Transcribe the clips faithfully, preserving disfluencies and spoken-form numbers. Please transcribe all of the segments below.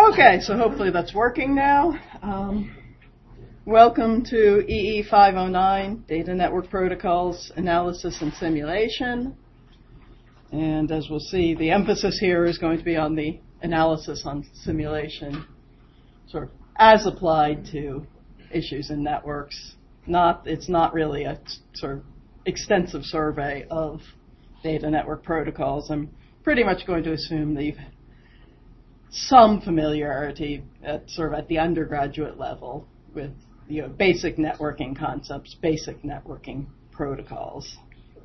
Okay, so hopefully that's working now. Um, welcome to E E five oh nine, Data Network Protocols, Analysis and Simulation. And as we'll see, the emphasis here is going to be on the analysis on simulation, sort of as applied to issues in networks. Not, it's not really a sort of extensive survey of data network protocols. I'm pretty much going to assume that you've some familiarity at sort of at the undergraduate level with, you know, basic networking concepts, basic networking protocols.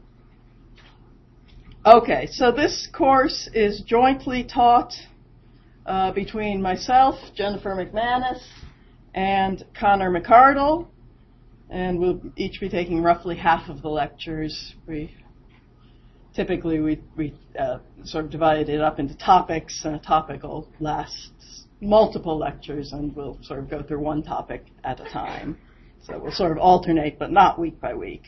Okay, so this course is jointly taught uh, between myself, Jennifer McManus, and Connor McCardle, and we'll each be taking roughly half of the lectures. We Typically, we, we uh, sort of divide it up into topics, and a topic will last multiple lectures, and we'll sort of go through one topic at a time. So we'll sort of alternate, but not week by week.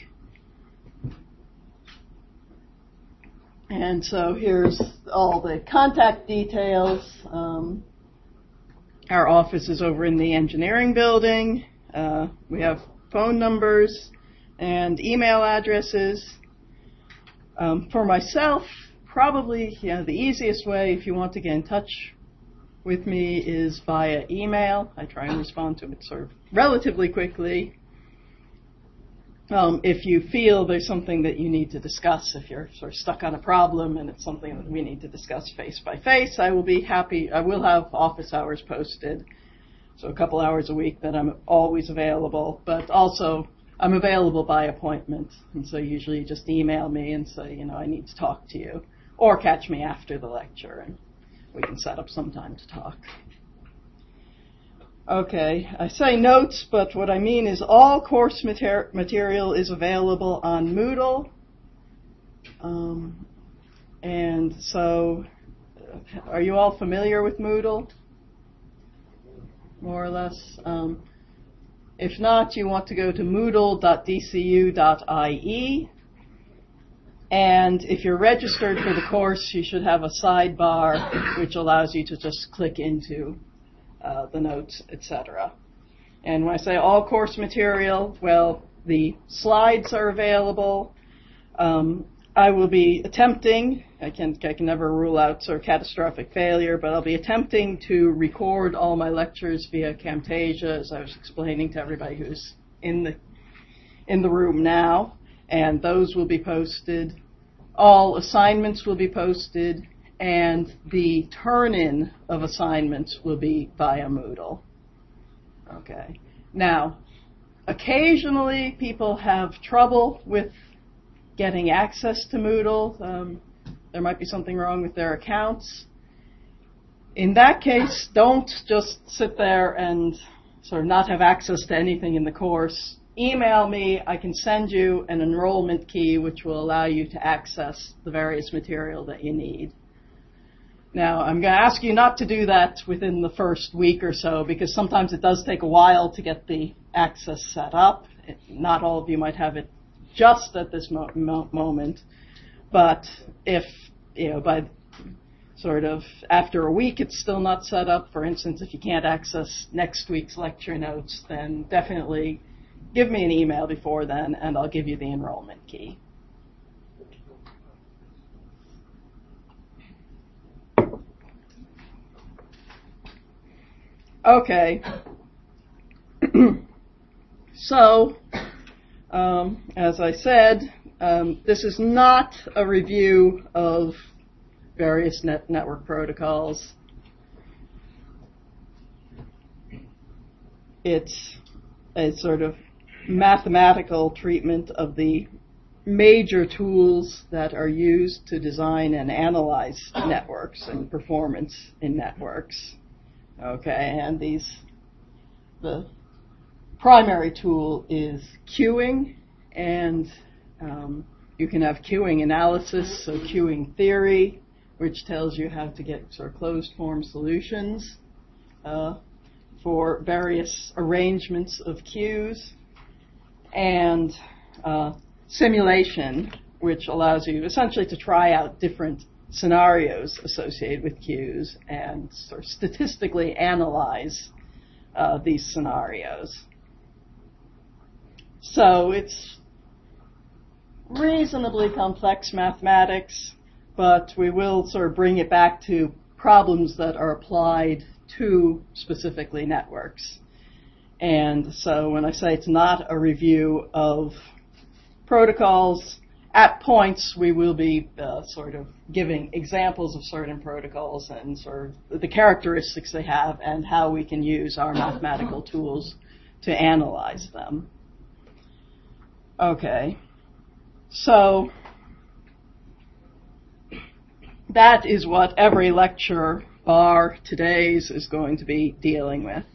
And so here's all the contact details. Um, our office is over in the engineering building. Uh, we have phone numbers and email addresses. Um, for myself, probably you know, the easiest way if you want to get in touch with me is via email. I try and respond to it sort of relatively quickly. Um, if you feel there's something that you need to discuss, if you're sort of stuck on a problem and it's something that we need to discuss face by face, I will be happy. I will have office hours posted, so a couple hours a week that I'm always available, but also I'm available by appointment, and so usually you just email me and say, you know, I need to talk to you, or catch me after the lecture, and we can set up some time to talk. Okay, I say notes, but what I mean is all course mater- material is available on Moodle, um, and so are you all familiar with Moodle, more or less? Um, If not, you want to go to moodle dot d c u dot i e, and if you're registered for the course, you should have a sidebar which allows you to just click into uh, the notes, et cetera. And when I say all course material, well, the slides are available. Um, I will be attempting, I can, I can never rule out sort of catastrophic failure, but I'll be attempting to record all my lectures via Camtasia, as I was explaining to everybody who's in the, in the room now, and those will be posted. All assignments will be posted, and the turn-in of assignments will be via Moodle. Okay. Now, occasionally people have trouble with getting access to Moodle. Um, there might be something wrong with their accounts. In that case, don't just sit there and sort of not have access to anything in the course. Email me. I can send you an enrollment key which will allow you to access the various material that you need. Now, I'm going to ask you not to do that within the first week or so, because sometimes it does take a while to get the access set up. It, not all of you might have it just at this mo- mo- moment, but if, you know, by sort of after a week it's still not set up, for instance, if you can't access next week's lecture notes, then definitely give me an email before then and I'll give you the enrollment key. Okay. So, Um, as I said, um, this is not a review of various net network protocols. It's a sort of mathematical treatment of the major tools that are used to design and analyze networks and performance in networks. Okay, and these, the primary tool is queuing, and um, you can have queuing analysis, so queuing theory, which tells you how to get sort of closed form solutions uh, for various arrangements of queues, and uh, simulation, which allows you essentially to try out different scenarios associated with queues and sort of statistically analyze uh, these scenarios. So it's reasonably complex mathematics, but we will sort of bring it back to problems that are applied to specifically networks. And so when I say it's not a review of protocols, at points we will be uh, sort of giving examples of certain protocols and sort of the characteristics they have and how we can use our mathematical tools to analyze them. Okay, so that is what every lecture bar today's is going to be dealing with.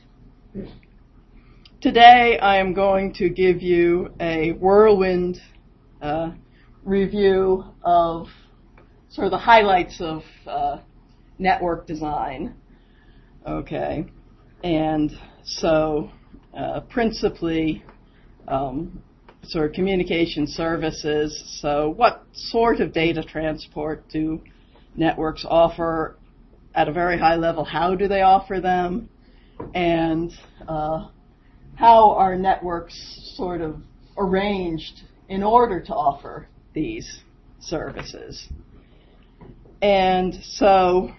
Today I am going to give you a whirlwind uh, review of sort of the highlights of uh, network design. Okay, and so uh, principally um, sort of communication services. So what sort of data transport do networks offer at a very high level? How do they offer them? And uh, how are networks sort of arranged in order to offer these services? And so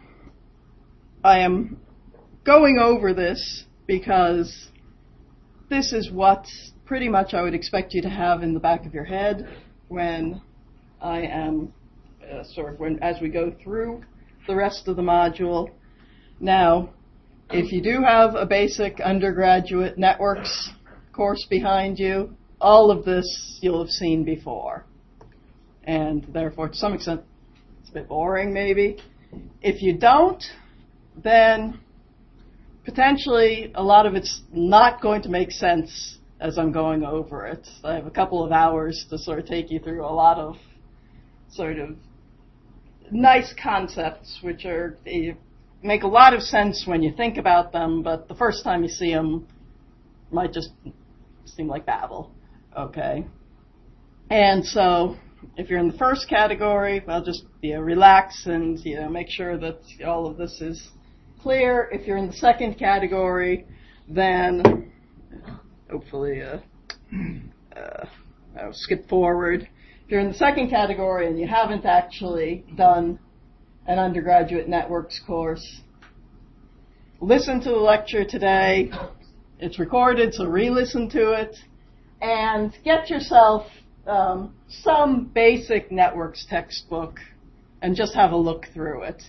I am going over this because this is what pretty much I would expect you to have in the back of your head when I am uh, sort of when as we go through the rest of the module. Now, if you do have a basic undergraduate networks course behind you, all of this you'll have seen before. And therefore, to some extent, it's a bit boring maybe. If you don't, then potentially a lot of it's not going to make sense as I'm going over it. I have a couple of hours to sort of take you through a lot of sort of nice concepts which are they make a lot of sense when you think about them, but the first time you see them might just seem like babble. Okay. And so if you're in the first category, well, just you know, relax and you know, make sure that all of this is clear. If you're in the second category, then hopefully uh, uh, I'll skip forward. If you're in the second category and you haven't actually done an undergraduate networks course, listen to the lecture today. It's recorded, so re-listen to it. And get yourself um, some basic networks textbook and just have a look through it.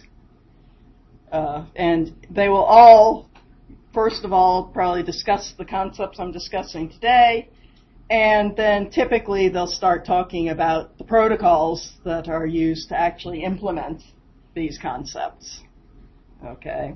Uh, and they will all, first of all, probably discuss the concepts I'm discussing today, and then typically they'll start talking about the protocols that are used to actually implement these concepts. Okay.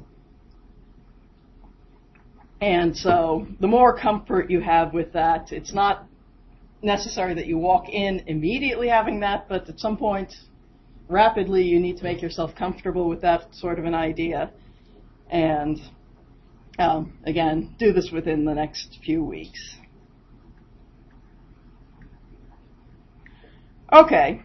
And so the more comfort you have with that, it's not necessary that you walk in immediately having that, but at some point, rapidly, you need to make yourself comfortable with that sort of an idea. And um, again, do this within the next few weeks. Okay.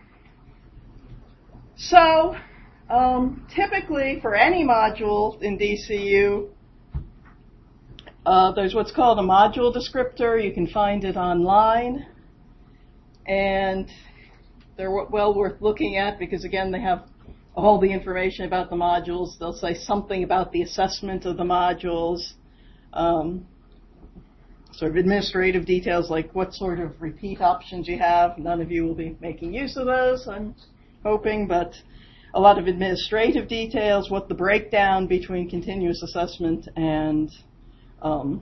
So, um, typically for any module in D C U, Uh, there's what's called a module descriptor. You can find it online. And they're well worth looking at because, again, they have all the information about the modules. They'll say something about the assessment of the modules, um, sort of administrative details like what sort of repeat options you have. None of you will be making use of those, I'm hoping, but a lot of administrative details, what the breakdown between continuous assessment and Um,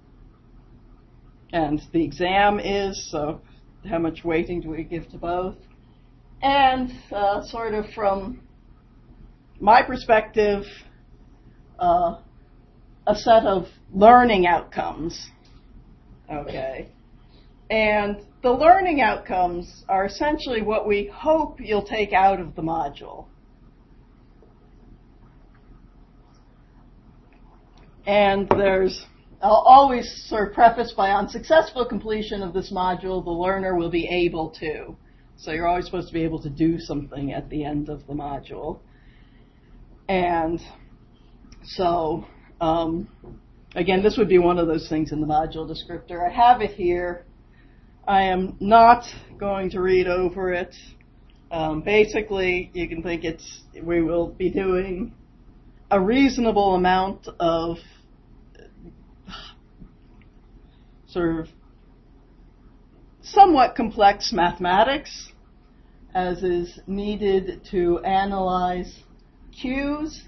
and the exam is, so how much weighting do we give to both? And uh, sort of from my perspective, uh, a set of learning outcomes. Okay. And the learning outcomes are essentially what we hope you'll take out of the module. And there's, I'll always sort of preface by on successful completion of this module, the learner will be able to. So you're always supposed to be able to do something at the end of the module. And so, um, again, this would be one of those things in the module descriptor. I have it here. I am not going to read over it. Um, basically, you can think it's, we will be doing a reasonable amount of sort of somewhat complex mathematics as is needed to analyze cues.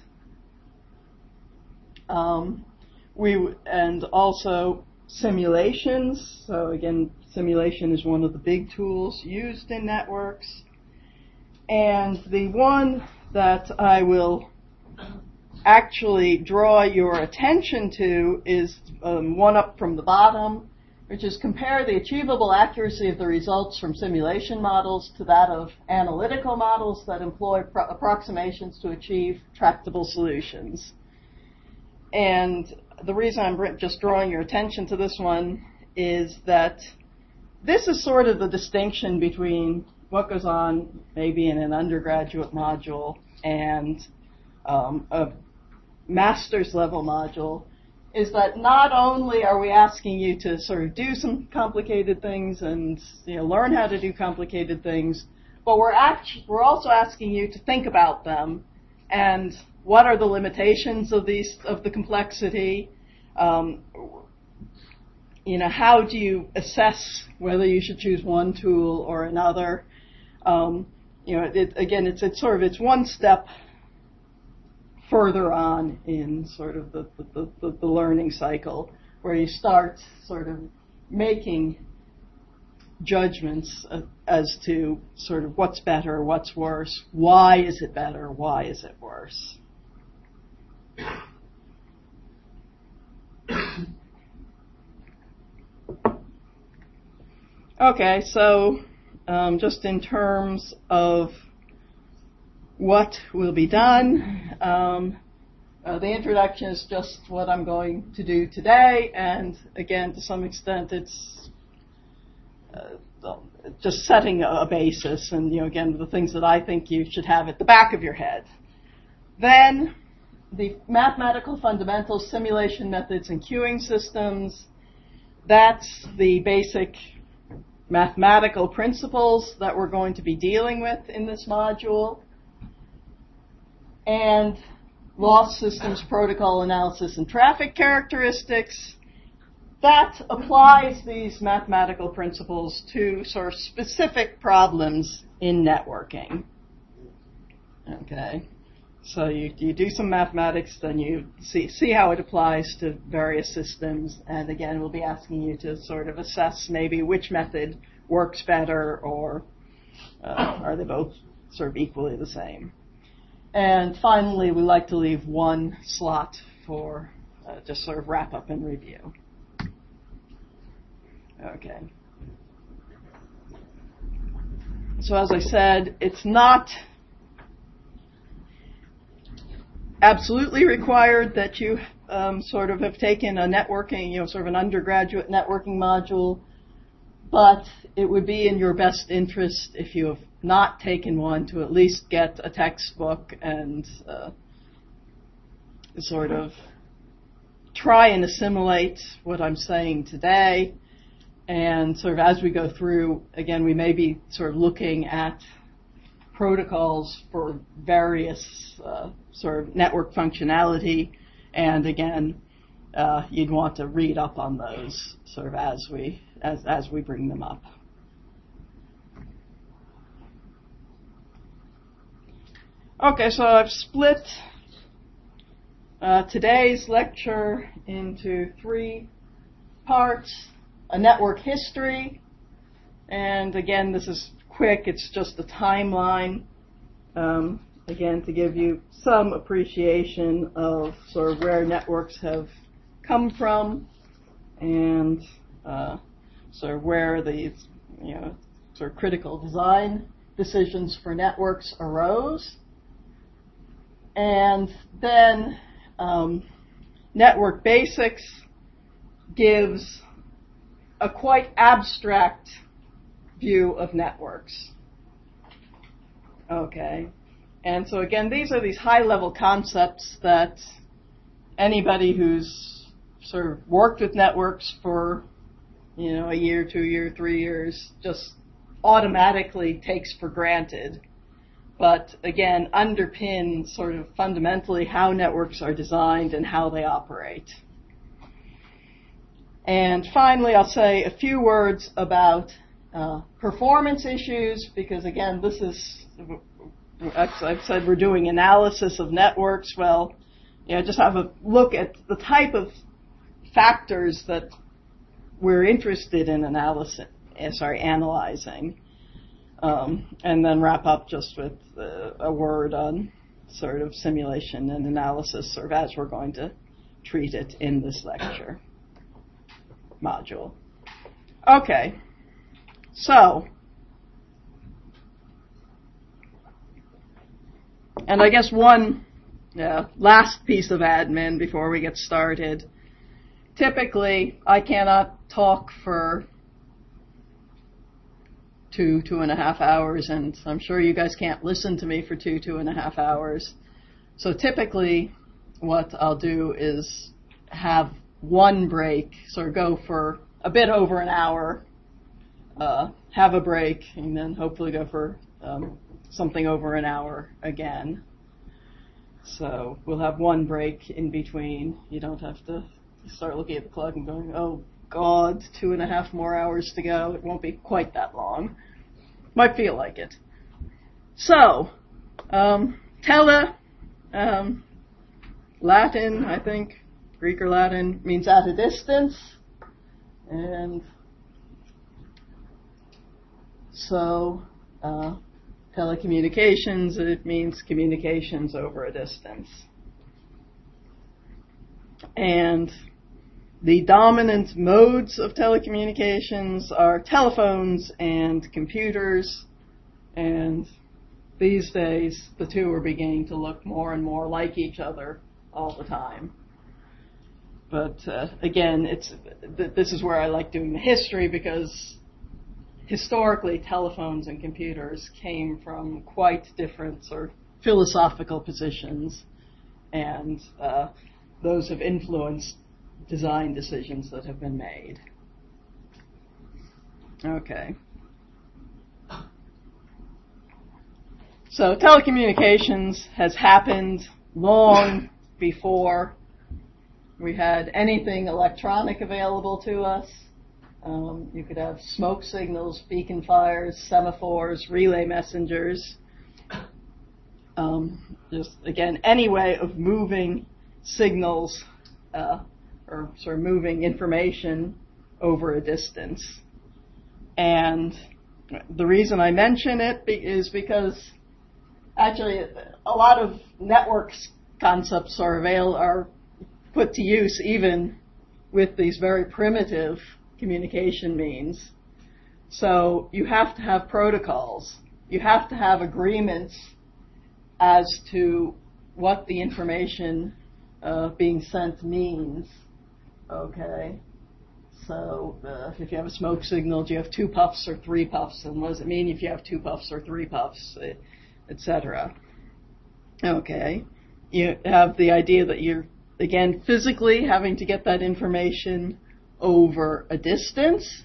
Um, we and also simulations. So again, simulation is one of the big tools used in networks. And the one that I will actually draw your attention to is um, one up from the bottom, which is compare the achievable accuracy of the results from simulation models to that of analytical models that employ pro- approximations to achieve tractable solutions. And the reason I'm just drawing your attention to this one is that this is sort of the distinction between what goes on maybe in an undergraduate module and um, a master's level module, is that not only are we asking you to sort of do some complicated things and, you know, learn how to do complicated things, but we're act- we're also asking you to think about them and what are the limitations of these of the complexity. Um, you know, how do you assess whether you should choose one tool or another? Um, you know, it, again, it's it's sort of it's one step further on in sort of the, the, the, the learning cycle, where you start sort of making judgments as to sort of what's better, what's worse, why is it better, why is it worse. Okay, so um, just in terms of what will be done. Um, uh, the introduction is just what I'm going to do today, and again, to some extent, it's uh, just setting a basis, and you know, again, the things that I think you should have at the back of your head. Then, the mathematical fundamentals, simulation methods, and queuing systems. That's the basic mathematical principles that we're going to be dealing with in this module. And loss systems, protocol analysis, and traffic characteristics. That applies these mathematical principles to sort of specific problems in networking. Okay, so you, you do some mathematics, then you see, see how it applies to various systems, and again, we'll be asking you to sort of assess maybe which method works better, or uh, are they both sort of equally the same. And finally, we like to leave one slot for uh, just sort of wrap up and review. Okay. So as I said, it's not absolutely required that you um, sort of have taken a networking, you know, sort of an undergraduate networking module, but it would be in your best interest if you have not taken one to at least get a textbook and uh, sort of try and assimilate what I'm saying today. And sort of as we go through, again, we may be sort of looking at protocols for various uh, sort of network functionality. And again, uh, you'd want to read up on those sort of as we as as we bring them up. Okay, so I've split uh, today's lecture into three parts. A network history, and again, this is quick, it's just a timeline, um, again, to give you some appreciation of sort of where networks have come from, and uh, sort of where the, you know, sort of critical design decisions for networks arose. And then um, Network Basics gives a quite abstract view of networks. Okay. And so again, these are these high-level concepts that anybody who's sort of worked with networks for, you know, a year, two year, three years, just automatically takes for granted. But again, underpin sort of fundamentally how networks are designed and how they operate. And finally, I'll say a few words about uh, performance issues, because again, this is, I've said we're doing analysis of networks. Well, you know, just have a look at the type of factors that we're interested in analysis, sorry, analyzing. Um, and then wrap up just with uh, a word on sort of simulation and analysis, sort of as we're going to treat it in this lecture module. Okay, so, and I guess one uh, last piece of admin before we get started. Typically, I cannot talk for two, two and a half hours, and I'm sure you guys can't listen to me for two, two and a half hours. So typically, what I'll do is have one break, sort of go for a bit over an hour, uh, have a break, and then hopefully go for um, something over an hour again. So we'll have one break in between. You don't have to start looking at the clock and going, oh, God, two and a half more hours to go. It won't be quite that long. Might feel like it. So, um, tele, um, Latin, I think, Greek or Latin, means at a distance. And so, uh, telecommunications, it means communications over a distance. And the dominant modes of telecommunications are telephones and computers, and these days the two are beginning to look more and more like each other all the time. But uh, again, it's th- this is where I like doing the history, because historically telephones and computers came from quite different sort of philosophical positions, and uh, those have influenced design decisions that have been made. Okay. So telecommunications has happened long before we had anything electronic available to us. Um, you could have smoke signals, beacon fires, semaphores, relay messengers. Um, just, again, any way of moving signals uh, or sort of moving information over a distance. And the reason I mention it be- is because actually a lot of networks concepts are avail- are put to use even with these very primitive communication means. So you have to have protocols. You have to have agreements as to what the information uh, being sent means. Okay, so uh, if you have a smoke signal, do you have two puffs or three puffs? And what does it mean if you have two puffs or three puffs, et cetera? Okay, you have the idea that you're, again, physically having to get that information over a distance.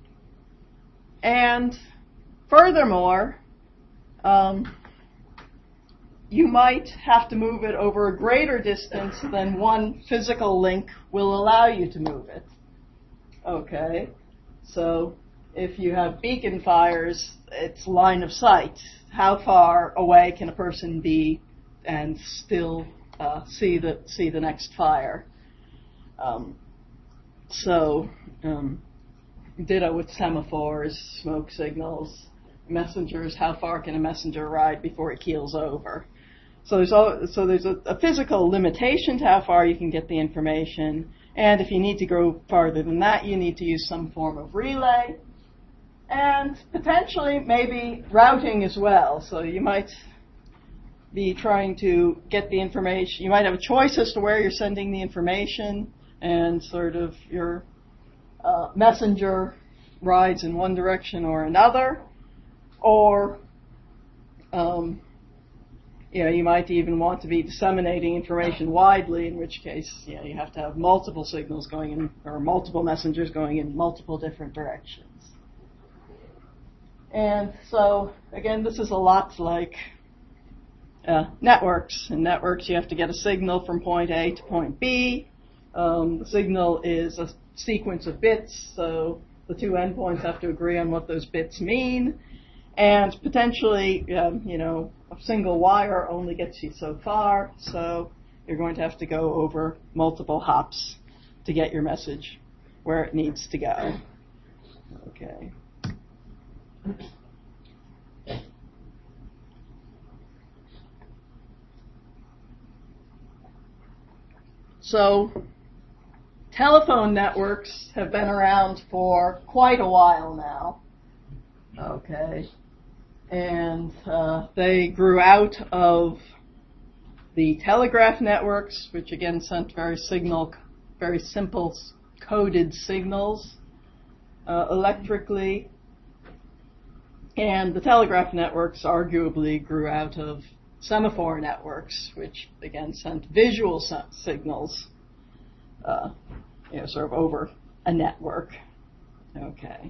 And furthermore, um, you might have to move it over a greater distance than one physical link will allow you to move it. Okay, so if you have beacon fires, it's line of sight. How far away can a person be and still uh, see the see the next fire? Um, so, um, ditto with semaphores, smoke signals, messengers. How far can a messenger ride before it keels over? So there's all, so there's a, a physical limitation to how far you can get the information, and if you need to go farther than that, you need to use some form of relay, and potentially maybe routing as well. So you might be trying to get the information. You might have a choice as to where you're sending the information, and sort of your uh, messenger rides in one direction or another, or um, you know, you might even want to be disseminating information widely, in which case, you know, you have to have multiple signals going in, or multiple messengers going in multiple different directions. And so, again, this is a lot like uh, networks. In networks, you have to get a signal from point A to point B. Um, the signal is a sequence of bits, so the two endpoints have to agree on what those bits mean. And potentially, um, you know, a single wire only gets you so far, so you're going to have to go over multiple hops to get your message where it needs to go. Okay. So, telephone networks have been around for quite a while now. Okay. And uh, they grew out of the telegraph networks, which again sent very signal, very simple coded signals uh, electrically. And the telegraph networks arguably grew out of semaphore networks, which again sent visual signals, uh, you know, sort of over a network. Okay.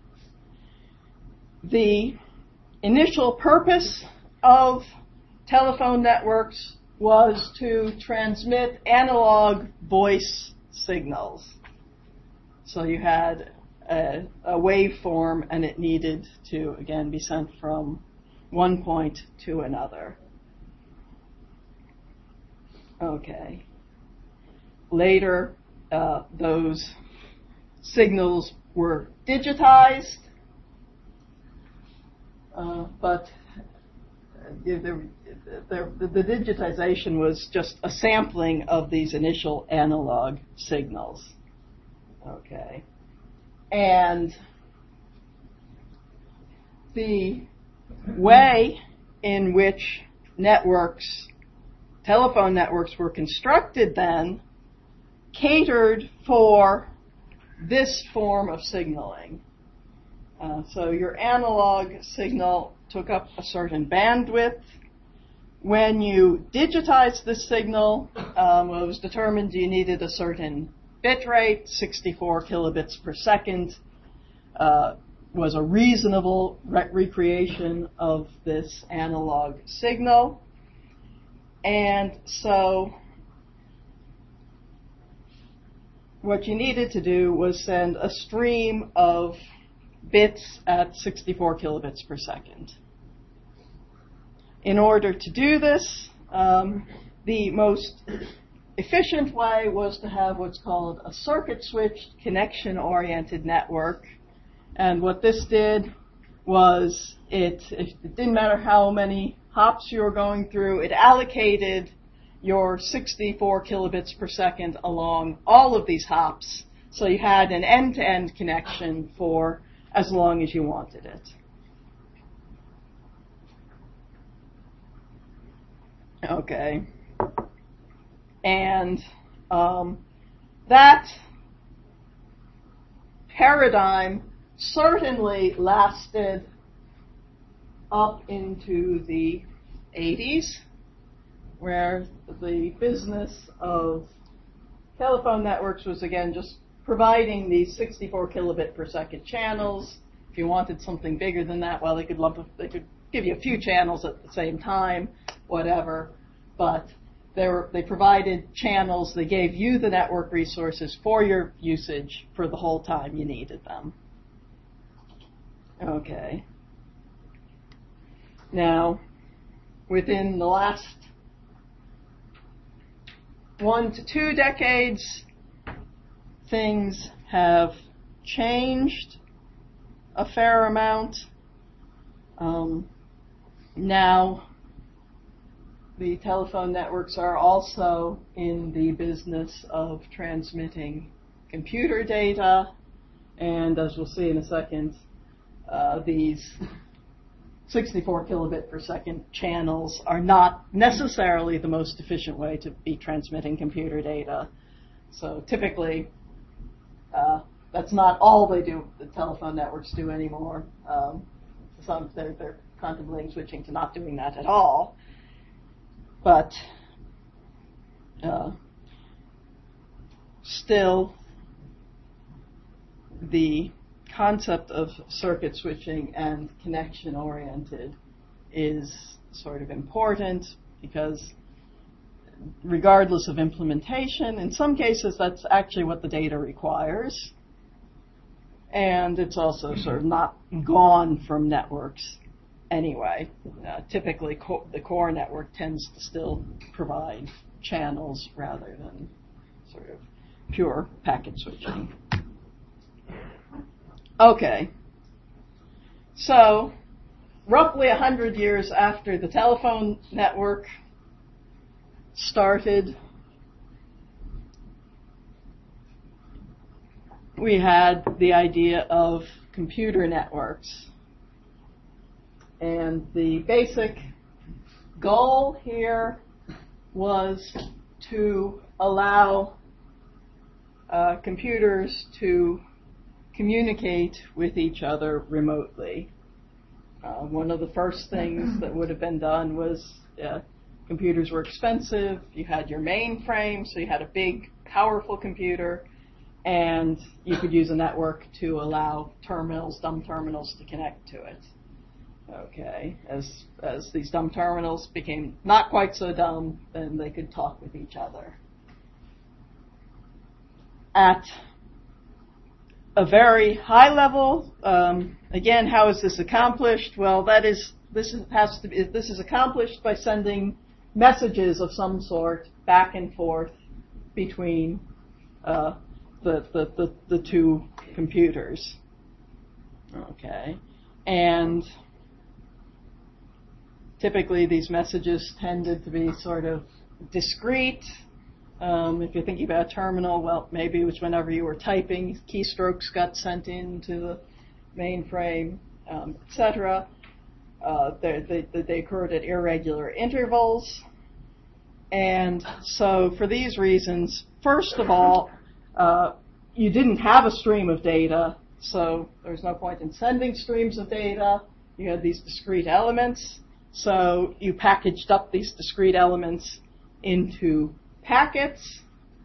The initial purpose of telephone networks was to transmit analog voice signals. So you had a, a waveform, and it needed to, again, be sent from one point to another. Okay. Later, uh, those signals were digitized, uh, but the, the, the, the digitization was just a sampling of these initial analog signals. Okay. And the way in which networks, telephone networks were constructed then, catered for this form of signaling. Uh, so your analog signal took up a certain bandwidth. When you digitized this signal, um, it was determined you needed a certain bit rate, sixty-four kilobits per second, uh, was a reasonable re- recreation of this analog signal. And so what you needed to do was send a stream of bits at sixty-four kilobits per second. In order to do this, um, the most efficient way was to have what's called a circuit-switched connection-oriented network. And what this did was it, it didn't matter how many hops you were going through, it allocated your sixty-four kilobits per second along all of these hops. So you had an end-to-end connection for as long as you wanted it. Okay. And um, that paradigm certainly lasted up into the eighties, where the business of telephone networks was, again, just providing these sixty-four kilobit per second channels. If you wanted something bigger than that, well, they could lump, they could give you a few channels at the same time, whatever. But they were, they provided channels. They gave you the network resources for your usage for the whole time you needed them. Okay. Now, within the last one to two decades, things have changed a fair amount. Um, now, the telephone networks are also in the business of transmitting computer data, and as we'll see in a second, uh, these sixty-four kilobit per second channels are not necessarily the most efficient way to be transmitting computer data. So typically, uh, that's not all they do, the telephone networks do anymore. Um, some they're, they're contemplating switching to not doing that at all. but uh, still, the concept of circuit switching and connection-oriented is sort of important because regardless of implementation, in some cases that's actually what the data requires. And it's also sort of not gone from networks anyway. Uh, typically, co- the core network tends to still provide channels rather than sort of pure packet switching. Okay. So, roughly one hundred years after the telephone network started, we had the idea of computer networks. And the basic goal here was to allow uh, computers to communicate with each other remotely. Uh, one of the first things that would have been done was uh, computers were expensive. You had your mainframe, so you had a big, powerful computer, and you could use a network to allow terminals, dumb terminals, to connect to it. Okay, as as these dumb terminals became not quite so dumb, then they could talk with each other. At a very high level, um, again, how is this accomplished? Well, that is this is, has to be this is accomplished by sending messages of some sort back and forth between uh, the, the the the two computers. Okay, and typically these messages tended to be sort of discrete. Um, if you're thinking about a terminal, well, maybe it was whenever you were typing, keystrokes got sent into the mainframe, um, et cetera. Uh, they, they, they occurred at irregular intervals. And so for these reasons, first of all, uh, you didn't have a stream of data, so there was no point in sending streams of data. You had these discrete elements. So you packaged up these discrete elements into packets,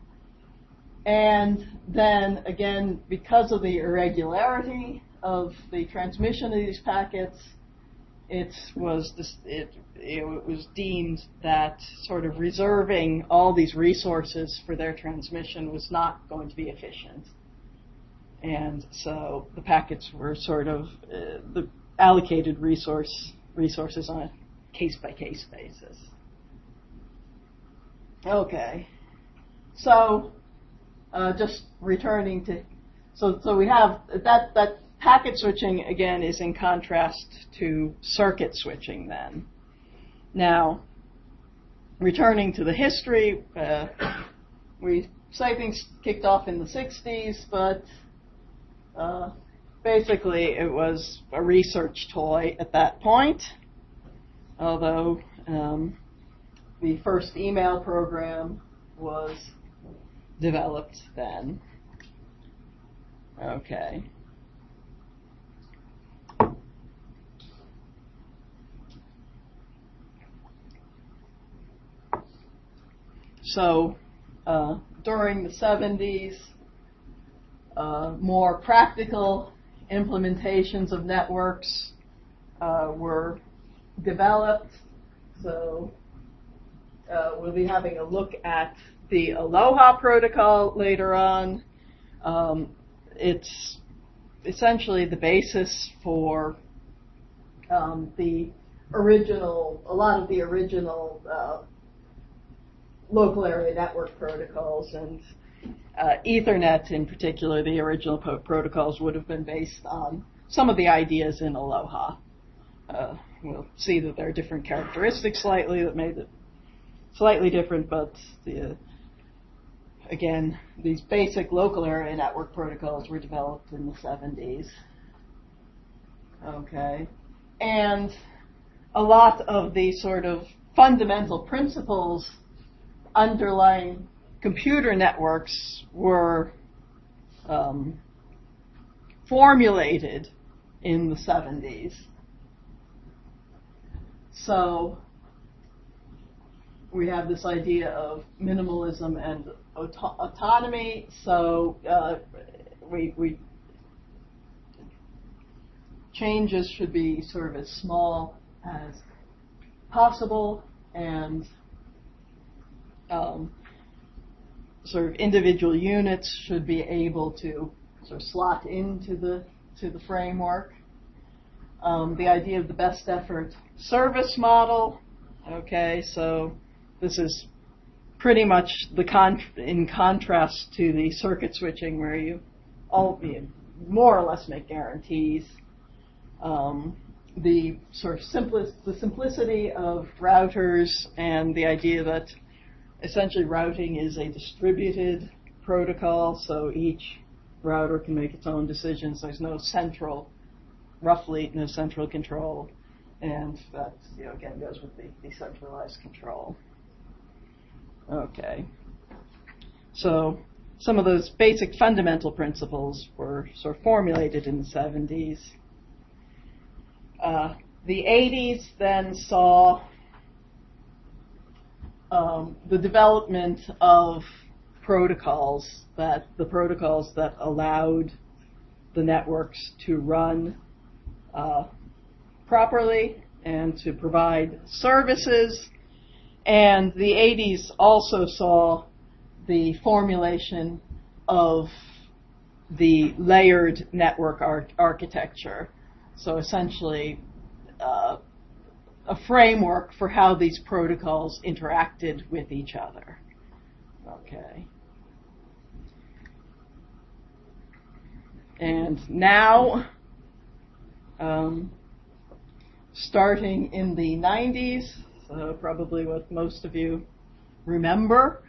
and then again, because of the irregularity of the transmission of these packets, it was this, it, it was deemed that sort of reserving all these resources for their transmission was not going to be efficient, and so the packets were sort of uh, the allocated resource resources on a case-by-case basis. Okay, so uh, just returning to, so so we have that that packet switching again is in contrast to circuit switching. Then, now returning to the history, uh, we say things kicked off in the sixties, but uh, basically it was a research toy at that point. Although um, the first email program was developed then. Okay. So uh, during the seventies, uh, more practical implementations of networks uh, were developed. So Uh, we'll be having a look at the Aloha protocol later on. Um, it's essentially the basis for um, the original, a lot of the original uh, local area network protocols, and uh, Ethernet in particular, the original po- protocols would have been based on some of the ideas in Aloha. Uh, we'll see that there are different characteristics slightly that made it slightly different, but the, again, these basic local area network protocols were developed in the seventies. Okay. And a lot of the sort of fundamental principles underlying computer networks were um, formulated in the seventies. So we have this idea of minimalism and auto- autonomy. So uh, we, we changes should be sort of as small as possible, and um, sort of individual units should be able to sort of slot into the to the framework. Um, the idea of the best effort service model. Okay, so this is pretty much the con- in contrast to the circuit switching, where you all you more or less make guarantees. Um, the sort of simplest, the simplicity of routers, and the idea that essentially routing is a distributed protocol, so each router can make its own decisions. There's no central, roughly no central control, and that, you know, again goes with the decentralized control. Okay, so some of those basic fundamental principles were sort of formulated in the seventies. Uh, the eighties then saw um, the development of protocols, that the protocols that allowed the networks to run uh, properly and to provide services. And the eighties also saw the formulation of the layered network ar- architecture. So essentially, uh, a framework for how these protocols interacted with each other. Okay. And now, um, starting in the nineties, so probably what most of you remember,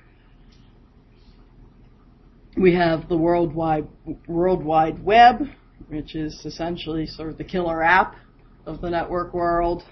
we have the World Wide, World Wide Web, which is essentially sort of the killer app of the network world.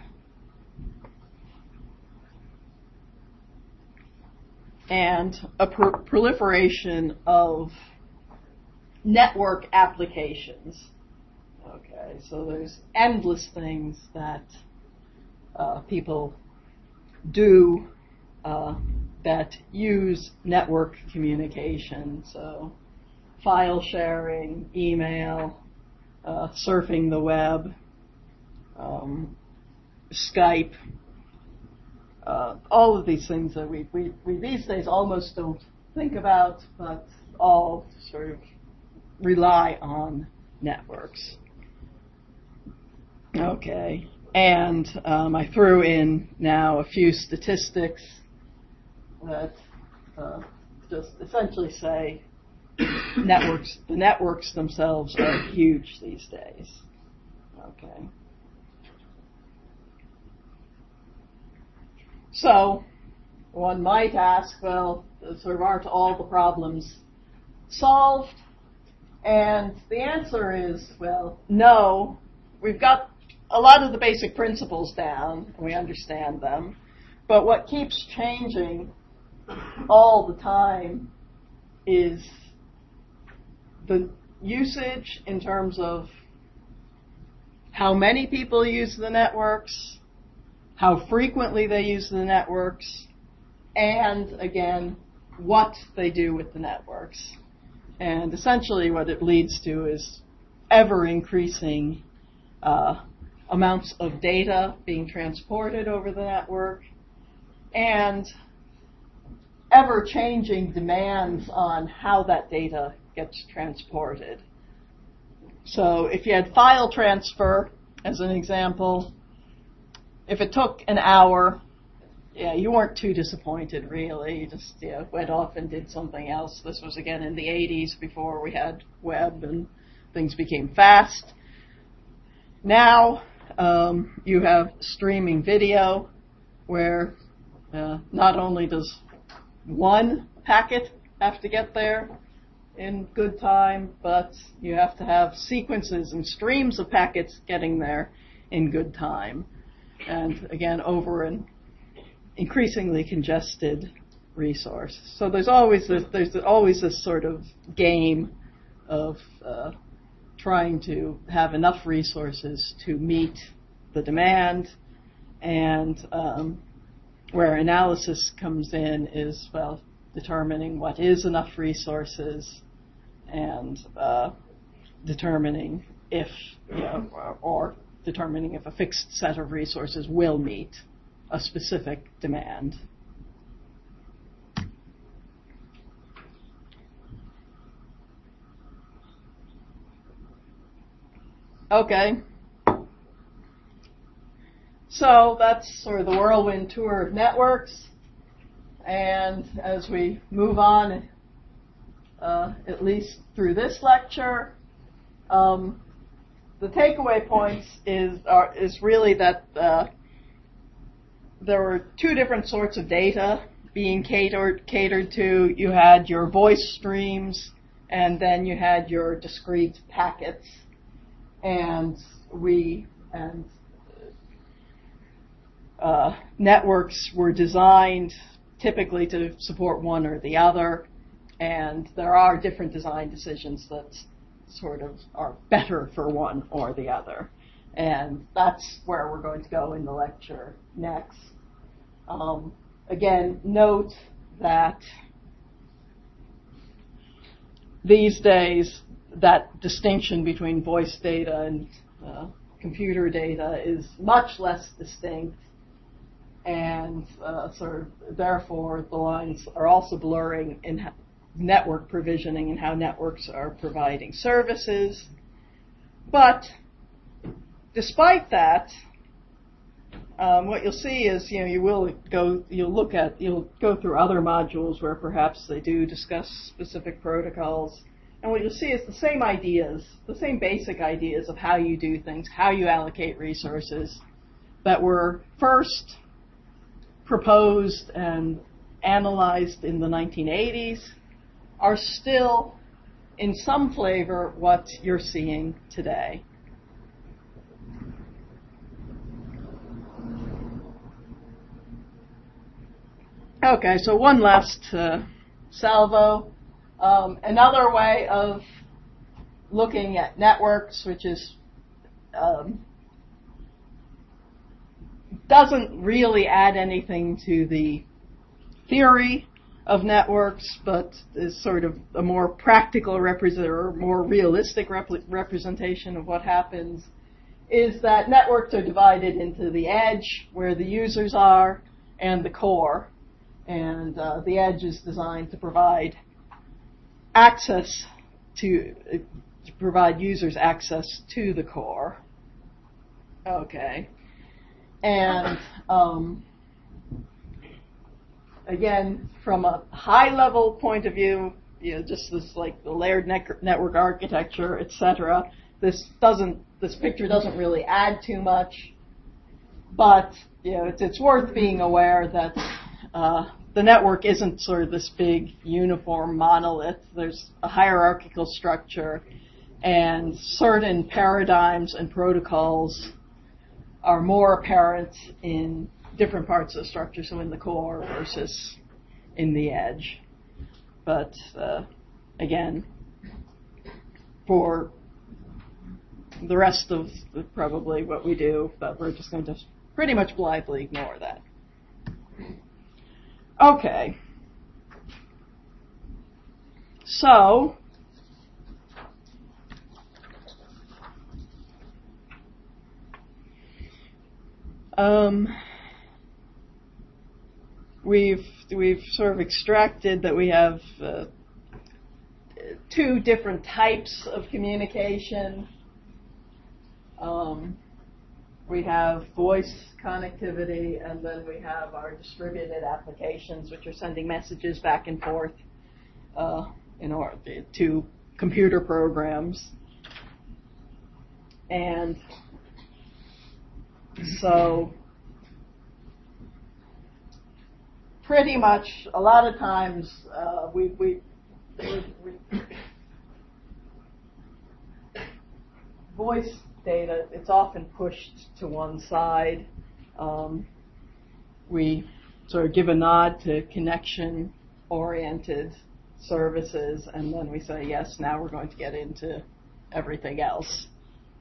And a pro- proliferation of network applications. Okay, so there's endless things that uh, people do uh, that use network communication. So file sharing, email, uh, surfing the web, um, Skype, uh, all of these things that we, we, we these days almost don't think about, but all sort of rely on networks. Okay, and um, I threw in now a few statistics that uh, just essentially say networks, the networks themselves are huge these days. Okay. So one might ask, well, sort of aren't all the problems solved? And the answer is, well, no. We've got a lot of the basic principles down, and we understand them. But what keeps changing all the time is the usage in terms of how many people use the networks, how frequently they use the networks, and, again, what they do with the networks. And essentially what it leads to is ever-increasing uh, amounts of data being transported over the network, and ever-changing demands on how that data gets transported. So if you had file transfer, as an example, if it took an hour, yeah, you weren't too disappointed, really. You just yeah, went off and did something else. This was, again, in the eighties, before we had web and things became fast. Now, um, you have streaming video, where uh, not only does one packet have to get there in good time, but you have to have sequences and streams of packets getting there in good time. And again, over an increasingly congested resource. So there's always this, there's always this sort of game of uh, trying to have enough resources to meet the demand, and um, where analysis comes in is, well, determining what is enough resources and uh, determining if, you know, or, or determining if a fixed set of resources will meet a specific demand. Okay. So that's sort of the whirlwind tour of networks. And as we move on, uh, at least through this lecture, um, the takeaway points is are, is really that uh, there were two different sorts of data being catered catered to. You had your voice streams, and then you had your discrete packets. And we and uh, networks were designed typically to support one or the other, and there are different design decisions that sort of are better for one or the other. And that's where we're going to go in the lecture next. Um, again, note that these days that distinction between voice data and uh, computer data is much less distinct, and uh, sort of therefore the lines are also blurring in network provisioning and how networks are providing services. But despite that, um, what you'll see is, you know, you will go, you'll look at, you'll go through other modules where perhaps they do discuss specific protocols, and what you'll see is the same ideas, the same basic ideas of how you do things, how you allocate resources that were first proposed and analyzed in the nineteen eighties are still, in some flavor, what you're seeing today. Okay, so one last uh, salvo. Um, another way of looking at networks, which is um, doesn't really add anything to the theory of networks, but is sort of a more practical represent or more realistic rep- representation of what happens, is that networks are divided into the edge, where the users are, and the core. And uh, the edge is designed to provide access to, uh, to provide users access to the core. Okay. And um, again, from a high-level point of view, you know, just this like the layered ne- network architecture, et cetera. This doesn't, this picture doesn't really add too much, but you know, it's, it's worth being aware that uh, the network isn't sort of this big uniform monolith. There's a hierarchical structure, and certain paradigms and protocols are more apparent in different parts of the structure, so in the core versus in the edge. But uh, again, for the rest of the, probably what we do, but we're just going to pretty much blithely ignore that. Okay. So, um, we've we've sort of extracted that we have uh, two different types of communication. Um, we have voice connectivity, and then we have our distributed applications, which are sending messages back and forth uh, in order to computer programs. And so pretty much a lot of times uh, we, we, we, we voice data, it's often pushed to one side. Um, we sort of give a nod to connection-oriented services, and then we say, yes, now we're going to get into everything else.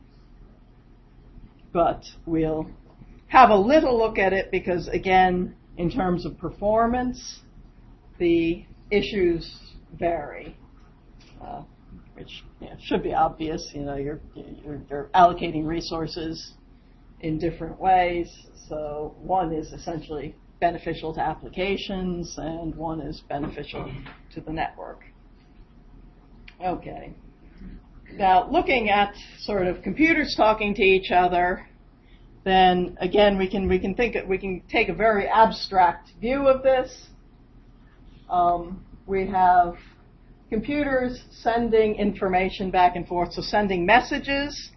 But we'll have a little look at it because, again, in terms of performance, the issues vary, uh, which you know, should be obvious. You know, you're, you're, you're allocating resources in different ways. So one is essentially beneficial to applications, and one is beneficial to the network. Okay. Now, looking at sort of computers talking to each other, then again we can we can think we can take a very abstract view of this. Um, we have computers sending information back and forth, so sending messages,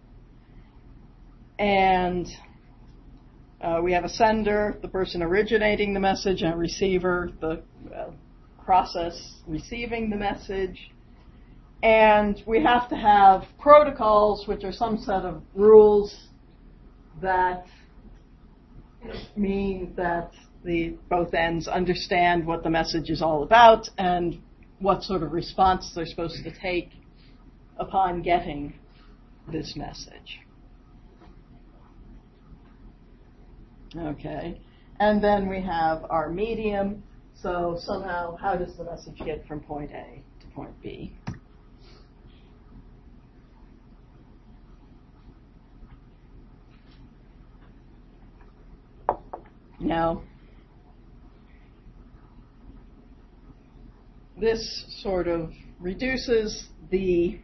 and uh, we have a sender, the person originating the message, and a receiver, the uh, process receiving the message. And we have to have protocols, which are some set of rules that mean that the both ends understand what the message is all about and what sort of response they're supposed to take upon getting this message. Okay, and then we have our medium. So somehow, how does the message get from point A to point B? Now, this sort of reduces the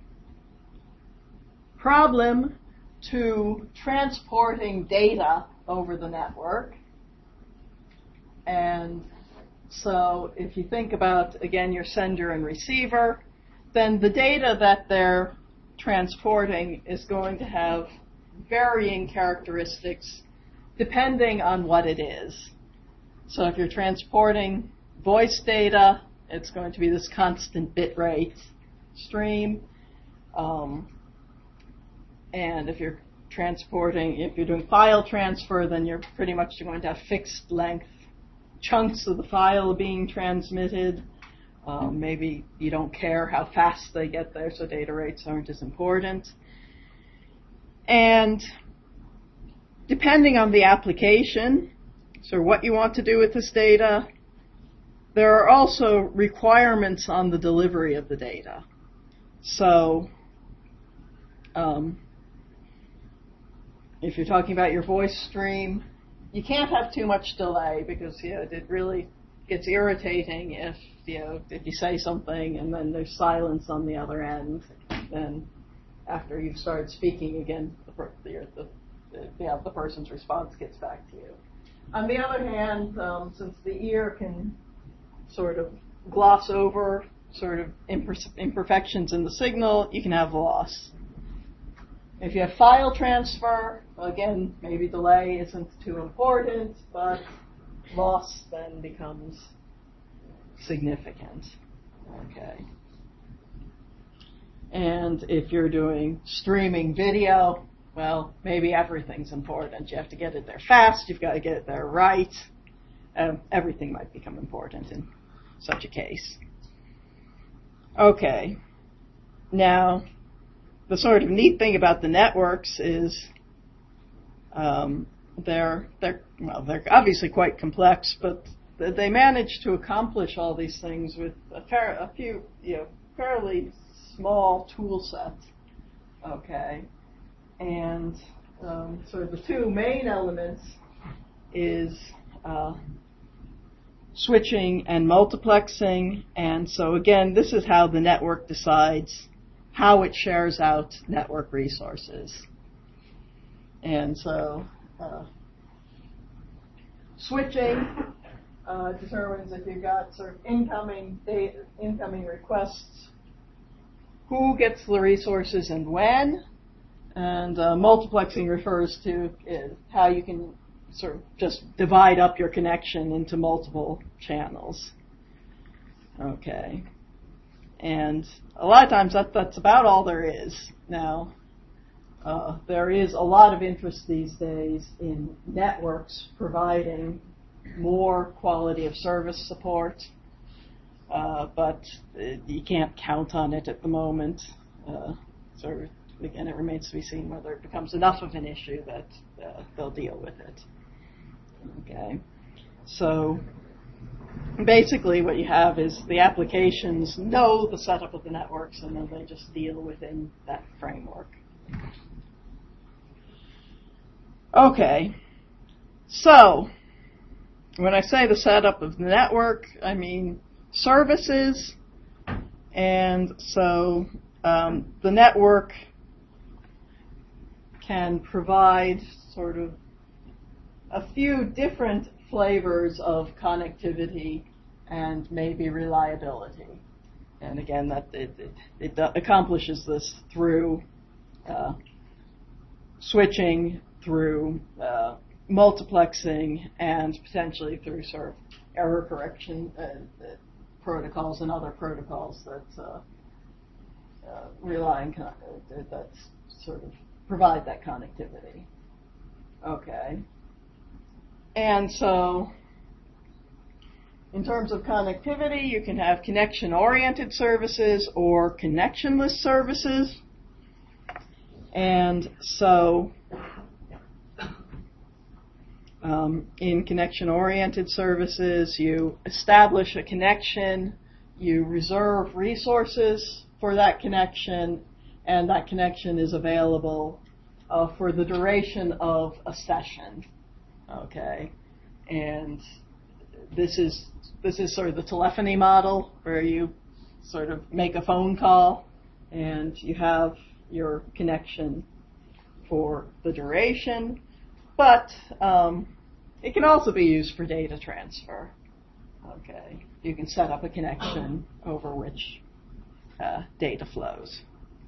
problem to transporting data over the network. And so if you think about, again, your sender and receiver, then the data that they're transporting is going to have varying characteristics depending on what it is. So if you're transporting voice data, it's going to be this constant bit rate stream. Um, and if you're transporting, if you're doing file transfer, then you're pretty much going to have fixed length chunks of the file being transmitted. Um, maybe you don't care how fast they get there, so data rates aren't as important. And depending on the application, so what you want to do with this data, there are also requirements on the delivery of the data. So um, if you're talking about your voice stream, you can't have too much delay because you know, it really gets irritating if you know if you say something and then there's silence on the other end. Then after you've started speaking again, the, the, the The, yeah, the person's response gets back to you. On the other hand, um, since the ear can sort of gloss over sort of imper- imperfections in the signal, you can have loss. If you have file transfer, again, maybe delay isn't too important, but loss then becomes significant. Okay. And if you're doing streaming video, well, maybe everything's important. You have to get it there fast. You've got to get it there right. Um, everything might become important in such a case. Okay. Now, the sort of neat thing about the networks is um, they're they're well, they're obviously quite complex, but they manage to accomplish all these things with a, fair, a few, you know, fairly small tool sets. Okay. And um, sort of the two main elements is uh, switching and multiplexing. And so again, this is how the network decides how it shares out network resources. And so uh, switching uh, determines if you've got sort of incoming data, incoming requests, who gets the resources and when. And uh, multiplexing refers to uh, how you can sort of just divide up your connection into multiple channels. Okay. And a lot of times that, that's about all there is. Now, uh, there is a lot of interest these days in networks providing more quality of service support, uh, but uh, you can't count on it at the moment. Uh, sort of Again, it remains to be seen whether it becomes enough of an issue that uh, they'll deal with it. Okay. so basically what you have is the applications know the setup of the networks, and then they just deal within that framework. Okay, so when I say the setup of the network, I mean services, and so um, the network can provide sort of a few different flavors of connectivity and maybe reliability. And again, that it, it, it accomplishes this through uh, switching, through uh, multiplexing, and potentially through sort of error correction uh, uh, protocols and other protocols that uh, uh, rely on con- uh, that sort of provide that connectivity. Okay. And so, in terms of connectivity, you can have connection-oriented services or connectionless services. And so, um, in connection-oriented services, you establish a connection, you reserve resources for that connection, and that connection is available uh, for the duration of a session. Okay, and this is this is sort of the telephony model where you sort of make a phone call and you have your connection for the duration, but um, it can also be used for data transfer. Okay, you can set up a connection over which uh, data flows.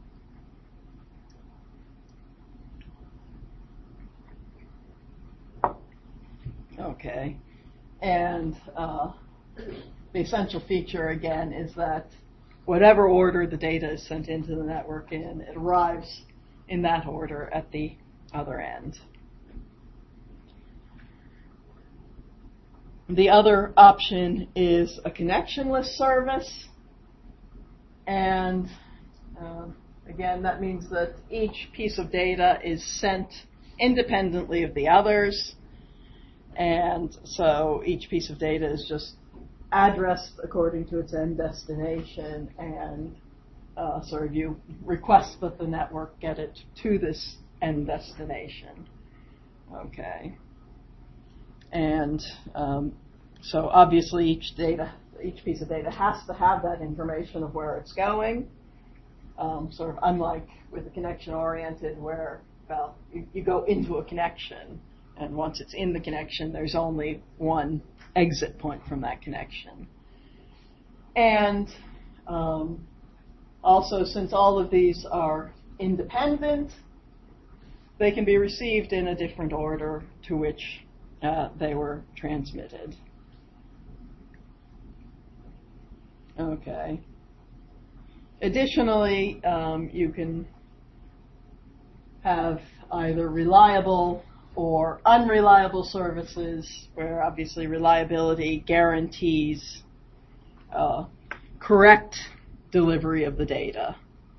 Okay, and uh, the essential feature again is that whatever order the data is sent into the network in, it arrives in that order at the other end. The other option is a connectionless service, and uh, again, that means that each piece of data is sent independently of the others. And so each piece of data is just addressed according to its end destination, and uh, sort of you request that the network get it to this end destination. Okay. And um, so obviously each data, each piece of data has to have that information of where it's going. Um, sort of unlike with the connection-oriented, where well you, you go into a connection. And once it's in the connection, there's only one exit point from that connection. And um, also, since all of these are independent, they can be received in a different order to which uh, they were transmitted. Okay. Additionally, um, you can have either reliable or unreliable services, where obviously reliability guarantees uh, correct delivery of the data.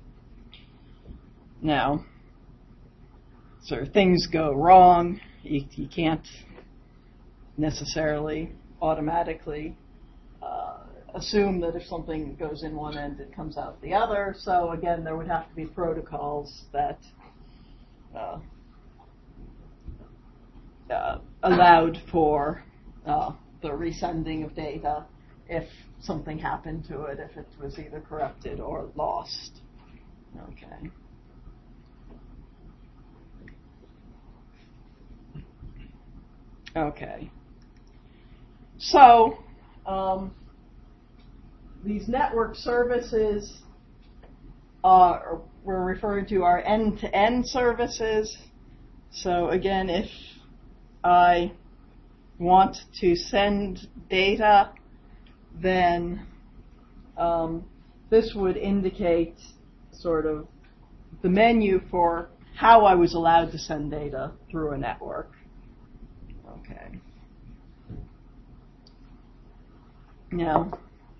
Now, so things go wrong. You, you can't necessarily automatically uh, assume that if something goes in one end, it comes out the other. So again, there would have to be protocols that uh, Uh, allowed for uh, the resending of data if something happened to it, if it was either corrupted or lost. Okay. Okay. So, um, these network services are, we're referring to our end-to-end services. So again, if I want to send data, then um, this would indicate sort of the menu for how I was allowed to send data through a network. Okay. Now,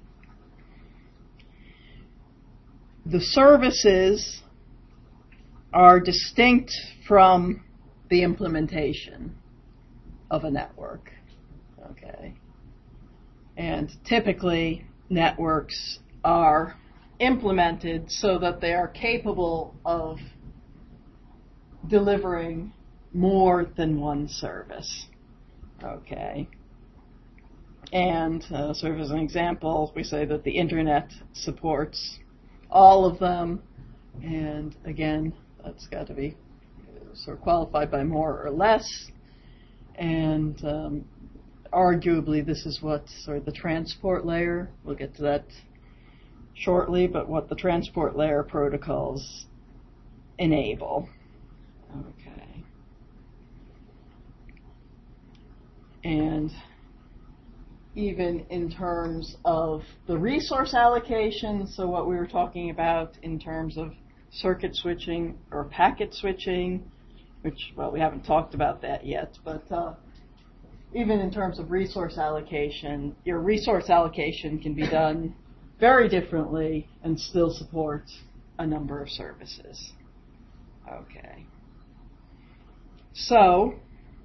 the services are distinct from the implementation of a network. Okay. And typically, networks are implemented so that they are capable of delivering more than one service. Okay. And uh, sort of as an example, we say that the internet supports all of them. And again, that's got to be sort of qualified by more or less. And um, arguably, this is what sort of the transport layer, we'll get to that shortly, but what the transport layer protocols enable. Okay. And even in terms of the resource allocation, so what we were talking about in terms of circuit switching or packet switching, which, well, we haven't talked about that yet, but uh, even in terms of resource allocation, your resource allocation can be done very differently and still support a number of services. Okay. So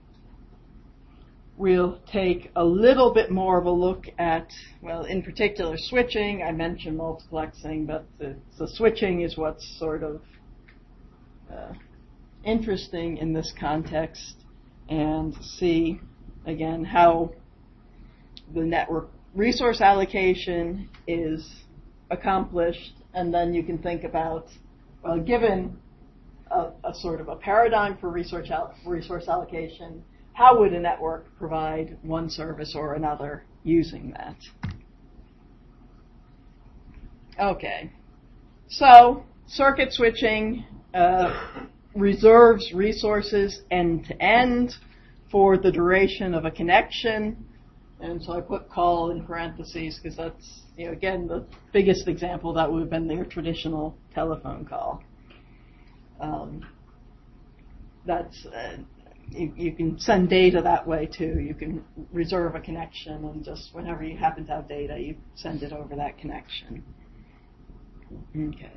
we'll take a little bit more of a look at, well, in particular switching. I mentioned multiplexing, but the, the switching is what's sort of uh, interesting in this context, and see, again, how the network resource allocation is accomplished, and then you can think about, well, given a, a sort of a paradigm for resource, al- resource allocation, how would a network provide one service or another using that? Okay, so circuit switching uh, reserves resources end-to-end for the duration of a connection. And so I put call in parentheses because that's, you know, again, the biggest example that would have been their traditional telephone call. Um, that's uh, you, you can send data that way too. You can reserve a connection, and just whenever you happen to have data, you send it over that connection. Okay.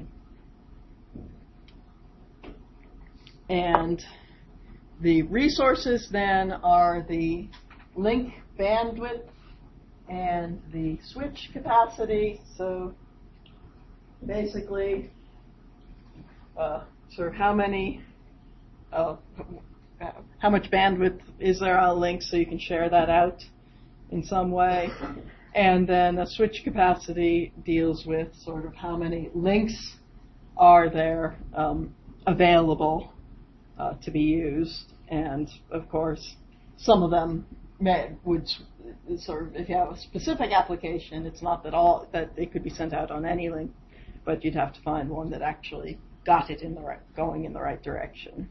And the resources then are the link bandwidth and the switch capacity. So basically, uh, sort of how many, uh, how much bandwidth is there on a link, so you can share that out in some way. And then a switch capacity deals with sort of how many links are there um, available uh, to be used. And of course, some of them may, would sort of, if you have a specific application, it's not that all that it could be sent out on any link, but you'd have to find one that actually got it in the right, going in the right direction.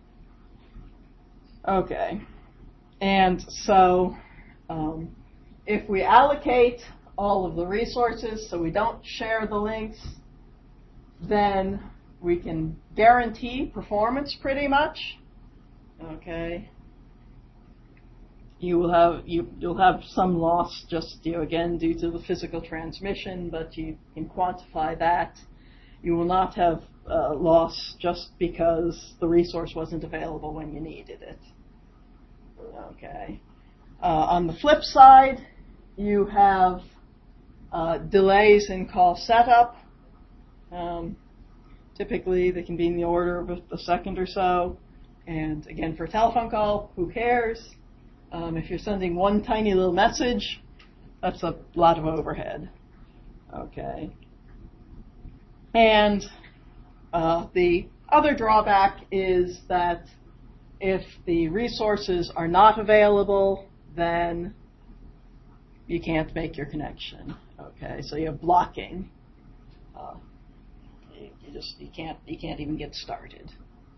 Okay, and so um, if we allocate all of the resources so we don't share the links, then we can guarantee performance pretty much. Okay. You will have you you'll have some loss just, you know, again due to the physical transmission, but you can quantify that. You will not have uh, loss just because the resource wasn't available when you needed it. Okay. Uh, on the flip side, you have uh, delays in call setup. Um, typically, they can be in the order of a, a second or so. And again, for a telephone call, who cares? Um, if you're sending one tiny little message, that's a lot of overhead. Okay. And uh, the other drawback is that if the resources are not available, then you can't make your connection. Okay, so you have blocking. Uh, you, you just you can't you can't even get started.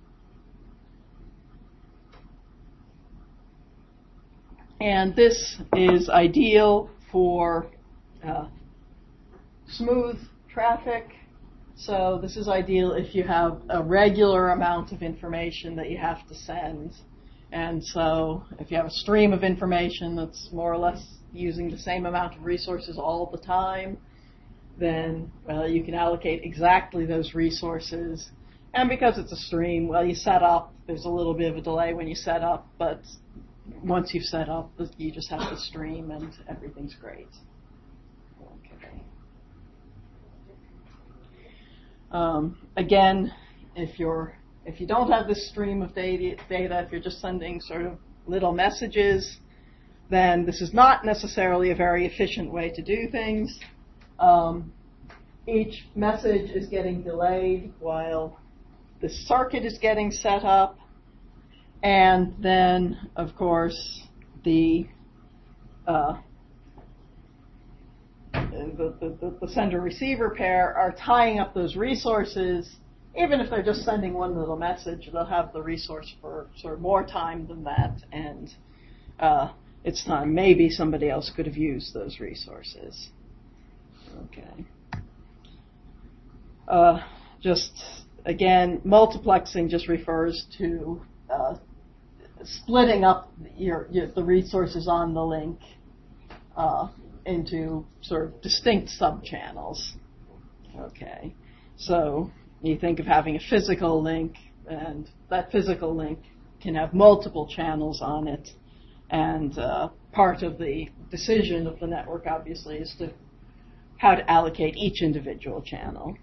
And this is ideal for uh, smooth traffic. So this is ideal if you have a regular amount of information that you have to send. And so if you have a stream of information that's more or less using the same amount of resources all the time, then, well, you can allocate exactly those resources. And because it's a stream, well, you set up, there's a little bit of a delay when you set up, but once you've set up, you just have to stream and everything's great. Okay. Um, again, if you're if you don't have this stream of data, data, if you're just sending sort of little messages, then this is not necessarily a very efficient way to do things. Um, each message is getting delayed while the circuit is getting set up. And then, of course, the uh, the, the, the sender-receiver pair are tying up those resources. Even if they're just sending one little message, they'll have the resource for sort of more time than that, and uh, it's time. Maybe somebody else could have used those resources. Okay. Uh, just, again, multiplexing just refers to uh, splitting up your, your, the resources on the link uh, into sort of distinct subchannels. Okay. So you think of having a physical link, and that physical link can have multiple channels on it. And uh, part of the decision of the network, obviously, is to how to allocate each individual channel.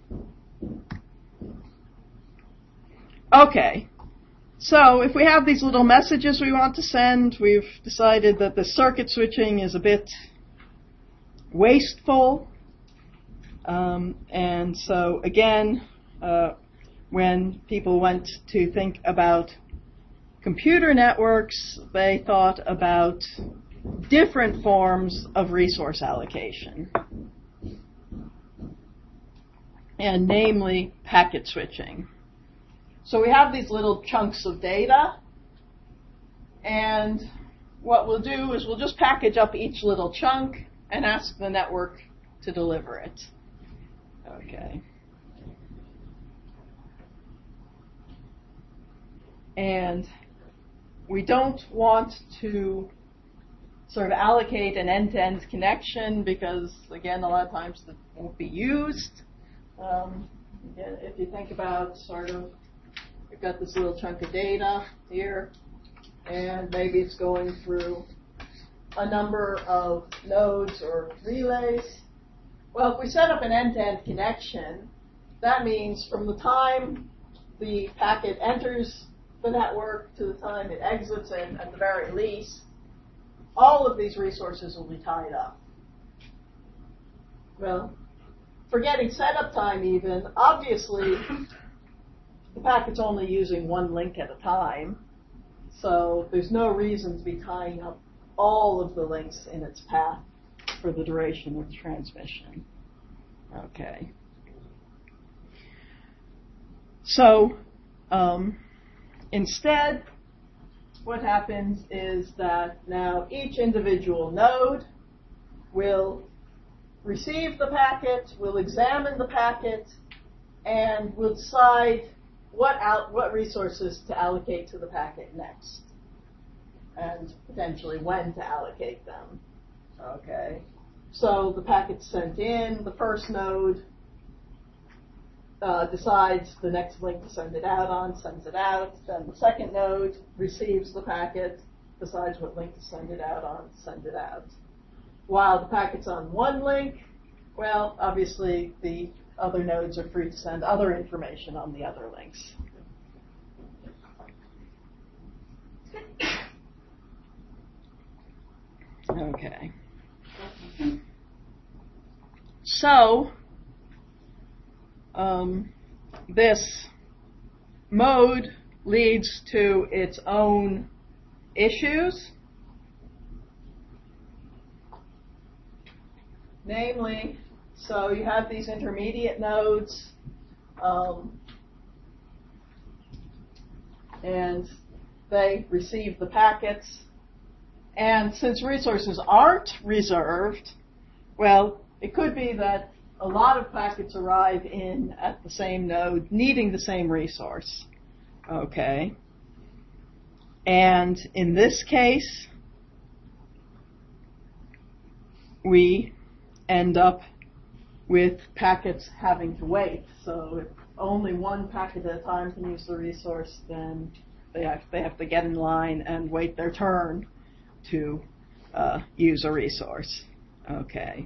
Okay, so if we have these little messages we want to send, we've decided that the circuit switching is a bit wasteful. Um, and so, again, uh, when people went to think about computer networks, they thought about different forms of resource allocation, and namely packet switching. So we have these little chunks of data, and what we'll do is we'll just package up each little chunk and ask the network to deliver it. Okay. And we don't want to sort of allocate an end-to-end connection because, again, a lot of times that won't be used. Um, again, if you think about sort of, we've got this little chunk of data here, and maybe it's going through a number of nodes or relays. Well, if we set up an end-to-end connection, that means from the time the packet enters the network to the time it exits it, at the very least, all of these resources will be tied up. Well, forgetting setup time even, obviously the packet's only using one link at a time, so there's no reason to be tying up all of the links in its path for the duration of the transmission. Okay. So, um, instead, what happens is that now each individual node will receive the packet, will examine the packet, and will decide what out, what resources to allocate to the packet next, and potentially when to allocate them. Okay. So the packet's sent in, the first node uh, decides the next link to send it out on, sends it out, then the second node receives the packet, decides what link to send it out on, send it out. While the packet's on one link, well, obviously the other nodes are free to send other information on the other links. Okay. So, um, this mode leads to its own issues. Namely, so you have these intermediate nodes, um, and they receive the packets. And since resources aren't reserved, well, it could be that a lot of packets arrive in at the same node needing the same resource. Okay. And in this case, we end up with packets having to wait. So if only one packet at a time can use the resource, then they have, they have to get in line and wait their turn to uh, use a resource. Okay.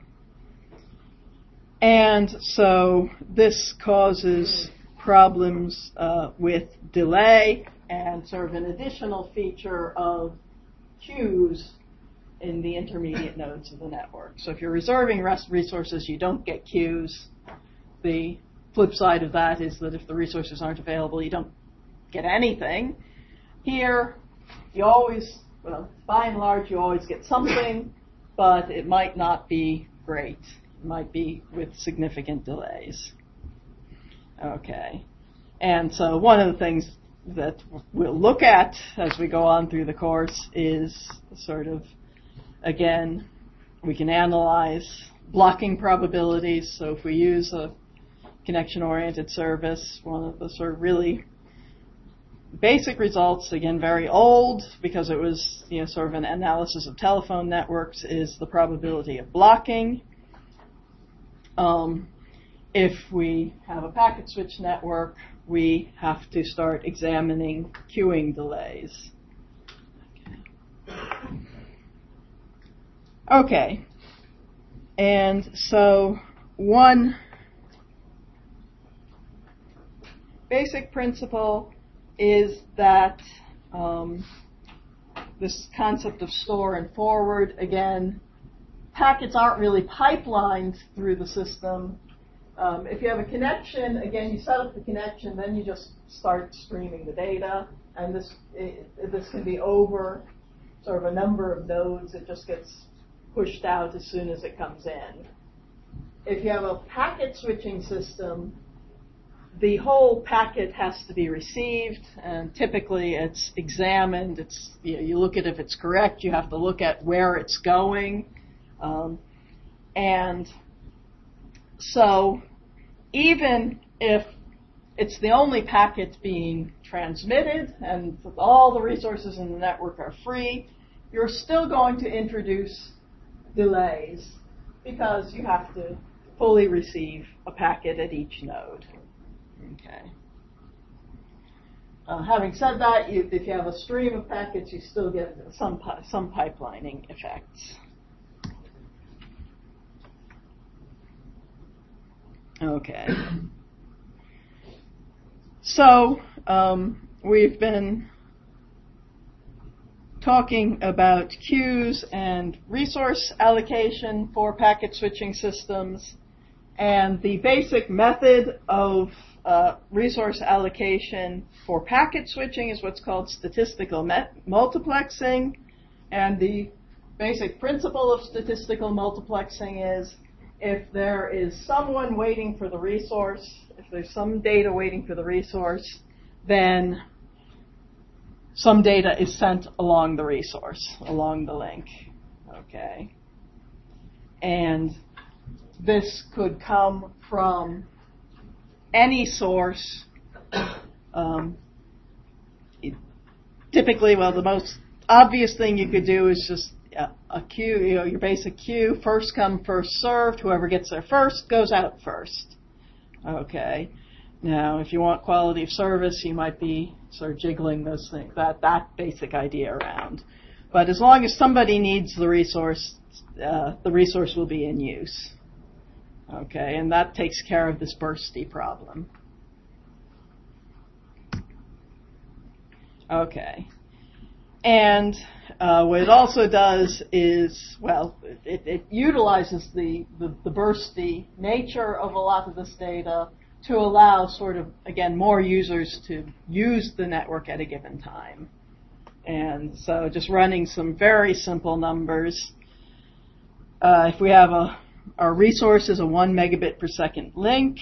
And so this causes problems uh, with delay and sort of an additional feature of queues in the intermediate nodes of the network. So if you're reserving rest resources, you don't get queues. The flip side of that is that if the resources aren't available, you don't get anything. Here, you always, well, by and large, you always get something, but it might not be great. It might be with significant delays. Okay. And so one of the things that we'll look at as we go on through the course is sort of, again, we can analyze blocking probabilities. So if we use a connection-oriented service, one of the sort of really basic results, again, very old because it was, you know, sort of an analysis of telephone networks, is the probability of blocking. Um, if we have a packet switch network, we have to start examining queuing delays. Okay. And so one basic principle is that um, this concept of store and forward, again, packets aren't really pipelined through the system. Um, if you have a connection, again, you set up the connection, then you just start streaming the data, and this it, this can be over sort of a number of nodes. It just gets pushed out as soon as it comes in. If you have a packet switching system, the whole packet has to be received, and typically it's examined. It's, you know, you look at if it's correct. You have to look at where it's going, um, and so even if it's the only packet being transmitted and all the resources in the network are free, you're still going to introduce delays because you have to fully receive a packet at each node. Okay. Uh, having said that, you, if you have a stream of packets, you still get some pi- some pipelining effects. Okay. So um, we've been talking about queues and resource allocation for packet switching systems, and the basic method of uh, resource allocation for packet switching is what's called statistical met- multiplexing, and the basic principle of statistical multiplexing is if there is someone waiting for the resource, if there's some data waiting for the resource, then some data is sent along the resource, along the link. Okay. And this could come from any source. Um, it, typically, well, the most obvious thing you could do is just a, a queue, you know, your basic queue, first come, first served. Whoever gets there first goes out first. Okay. Now, if you want quality of service, you might be sort of jiggling those things, that, that basic idea around. But as long as somebody needs the resource, uh, the resource will be in use. Okay, and that takes care of this bursty problem. Okay. And uh, what it also does is, well, it, it utilizes the, the, the bursty nature of a lot of this data to allow sort of, again, more users to use the network at a given time. And so just running some very simple numbers, uh, if we have a, our resource is a one megabit per second link,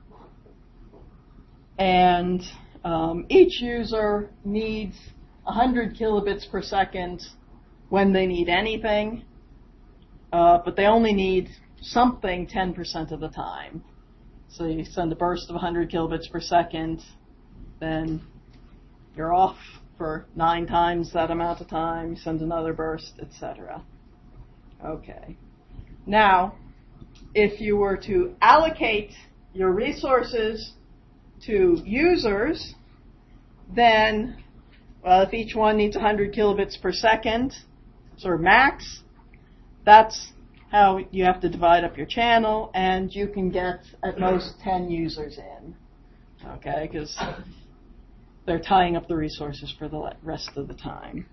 and um, each user needs one hundred kilobits per second when they need anything, uh, but they only need something ten percent of the time. So you send a burst of one hundred kilobits per second, then you're off for nine times that amount of time, you send another burst, et cetera. Okay. Now, if you were to allocate your resources to users, then Well, if each one needs one hundred kilobits per second, sort of max, that's how you have to divide up your channel, and you can get at most ten users in, okay, because they're tying up the resources for the rest of the time.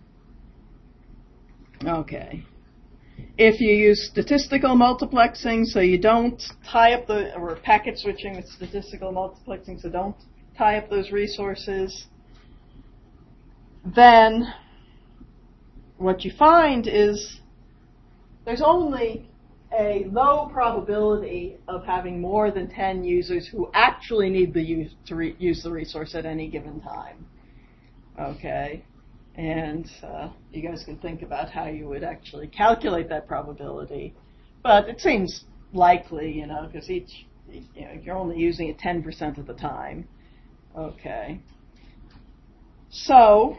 Okay. If you use statistical multiplexing, so you don't tie up the, or packet switching with statistical multiplexing, so don't tie up those resources, then what you find is there's only a low probability of having more than ten users who actually need the use to re- use the resource at any given time. Okay, and uh, you guys can think about how you would actually calculate that probability, but it seems likely, you know, because each, you know, you're only using it ten percent of the time. Okay, so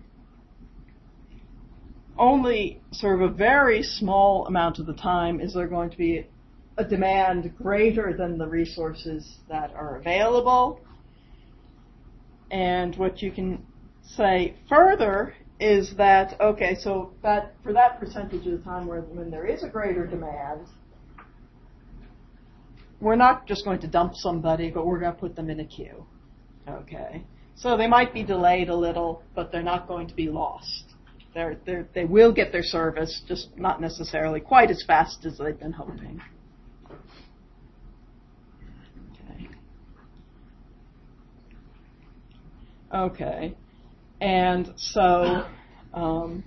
only sort of a very small amount of the time is there going to be a demand greater than the resources that are available. And what you can say further is that, okay, so that for that percentage of the time where when there is a greater demand, we're not just going to dump somebody, but we're going to put them in a queue. Okay, so they might be delayed a little, but they're not going to be lost. They're, they're, they will get their service, just not necessarily quite as fast as they've been hoping. Okay. Okay. And so um,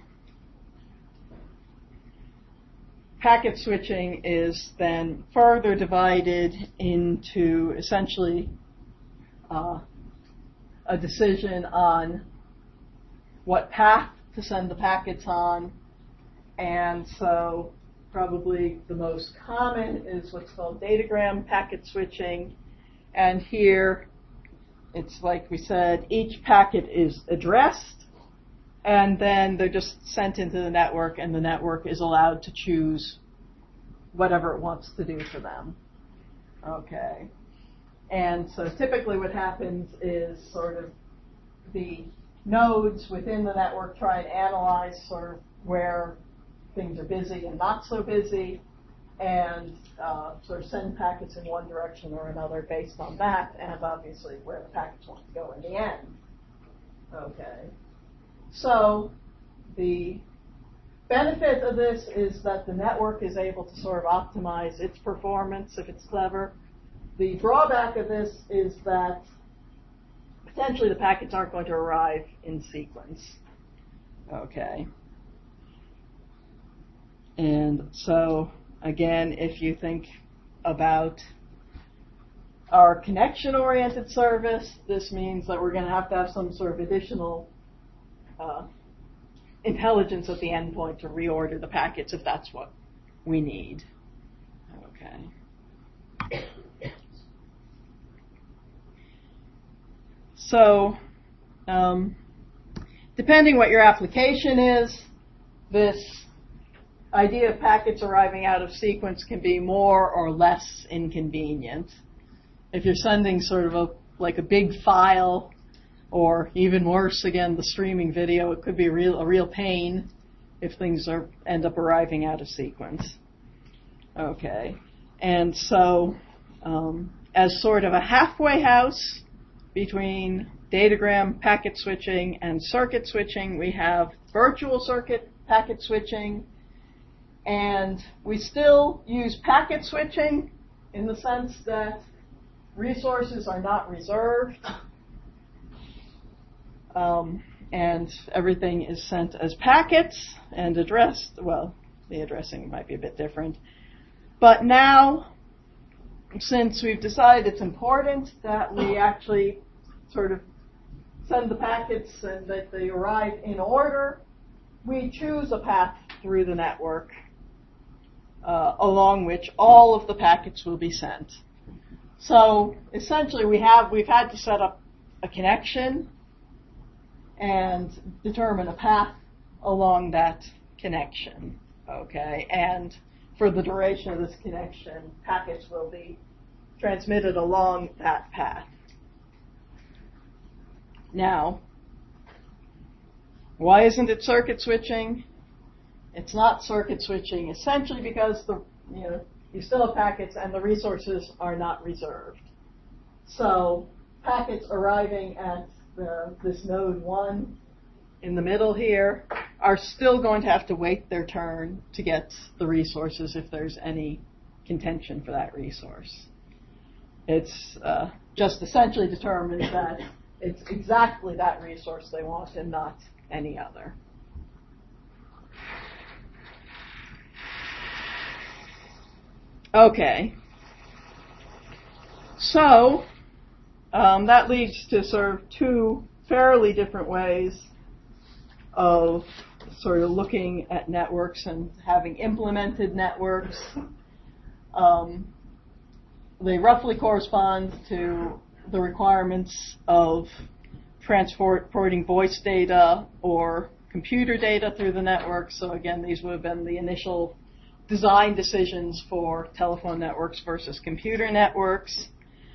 packet switching is then further divided into essentially uh, a decision on what path to send the packets on, and so probably the most common is what's called datagram packet switching, and here it's like we said, each packet is addressed, and then they're just sent into the network, and the network is allowed to choose whatever it wants to do for them. Okay, and so typically what happens is sort of the nodes within the network try and analyze sort of where things are busy and not so busy, and uh, sort of send packets in one direction or another based on that, and obviously where the packets want to go in the end. Okay. So the benefit of this is that the network is able to sort of optimize its performance if it's clever. The drawback of this is that potentially the packets aren't going to arrive in sequence. Okay. And so, again, if you think about our connection-oriented service, this means that we're going to have to have some sort of additional uh, intelligence at the endpoint to reorder the packets if that's what we need. Okay. So, um, depending what your application is, this idea of packets arriving out of sequence can be more or less inconvenient. If you're sending sort of a like a big file, or even worse, again, the streaming video, it could be a real a real pain if things are end up arriving out of sequence. Okay, and so um, as sort of a halfway house between datagram packet switching and circuit switching, we have virtual circuit packet switching, and we still use packet switching in the sense that resources are not reserved, um, and everything is sent as packets and addressed. Well, the addressing might be a bit different. But now, since we've decided it's important that we actually sort of send the packets and that they arrive in order, we choose a path through the network uh, along which all of the packets will be sent. So essentially we have, we've had to set up a connection and determine a path along that connection, okay? And for the duration of this connection, packets will be transmitted along that path. Now, Why isn't it circuit switching? It's not circuit switching essentially because the you know you still have packets and the resources are not reserved. So packets arriving at the, this node one in the middle here are still going to have to wait their turn to get the resources if there's any contention for that resource. It's uh, just essentially determines that it's exactly that resource they want and not any other. Okay. So um, that leads to sort of two fairly different ways of sort of looking at networks and having implemented networks. Um, they roughly correspond to the requirements of transporting voice data or computer data through the network. So again, these would have been the initial design decisions for telephone networks versus computer networks.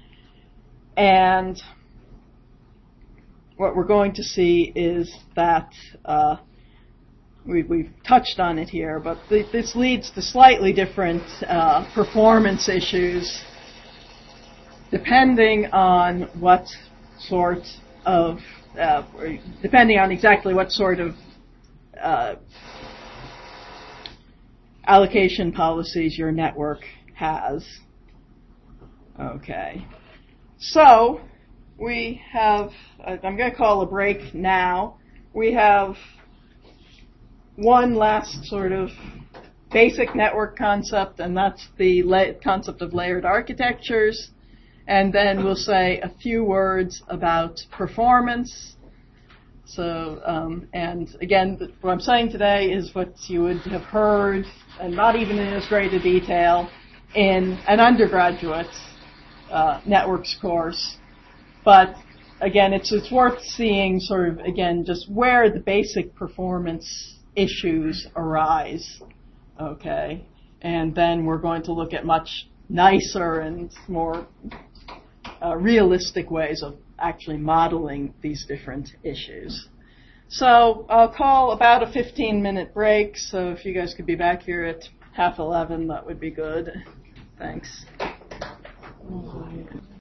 And what we're going to see is that uh, we, we've touched on it here, but th- this leads to slightly different uh, performance issues depending on what sort of, uh, depending on exactly what sort of uh, allocation policies your network has. Okay. So we have, I'm going to call a break now. We have one last sort of basic network concept, and that's the la- concept of layered architectures. And then we'll say a few words about performance. So, um, and again, what I'm saying today is what you would have heard, and not even in as great a detail, in an undergraduate uh, networks course. But again, it's it's worth seeing sort of, again, just where the basic performance issues arise. Okay? And then we're going to look at much nicer and more uh, realistic ways of actually modeling these different issues. So I'll call about a fifteen minute break, so if you guys could be back here at half eleven, that would be good. Thanks.